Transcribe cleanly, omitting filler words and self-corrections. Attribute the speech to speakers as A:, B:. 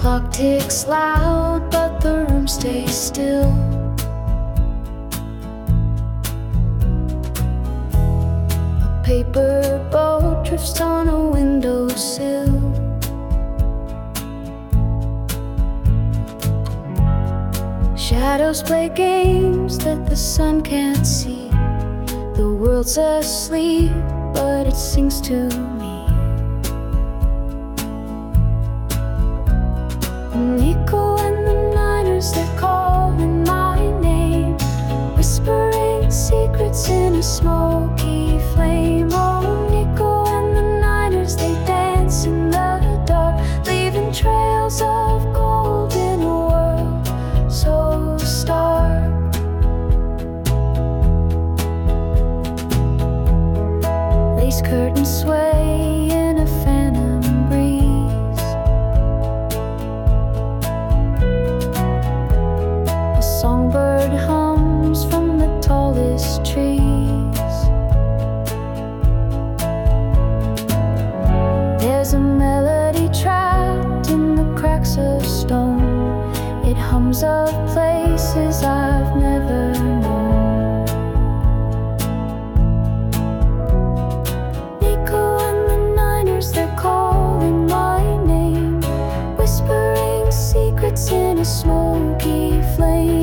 A: clock ticks loud, but the room stays still. A paper boat drifts on a windowsill. Shadows play games that the sun can't see. The world's asleep, but it sings to me. Nico and the Niners, they're calling my name, whispering secrets in a smoky flame. Oh, Nico and the Niners, they dance in the dark, leaving trails of gold in a world so stark. Lace curtains sway in a phantom breeze. A songbird hums from the tallest trees. There's a melody trapped in the cracks of stone. It hums of places I've never known. Nico and the Niners, they're calling my name, whispering secrets in a smoky flame.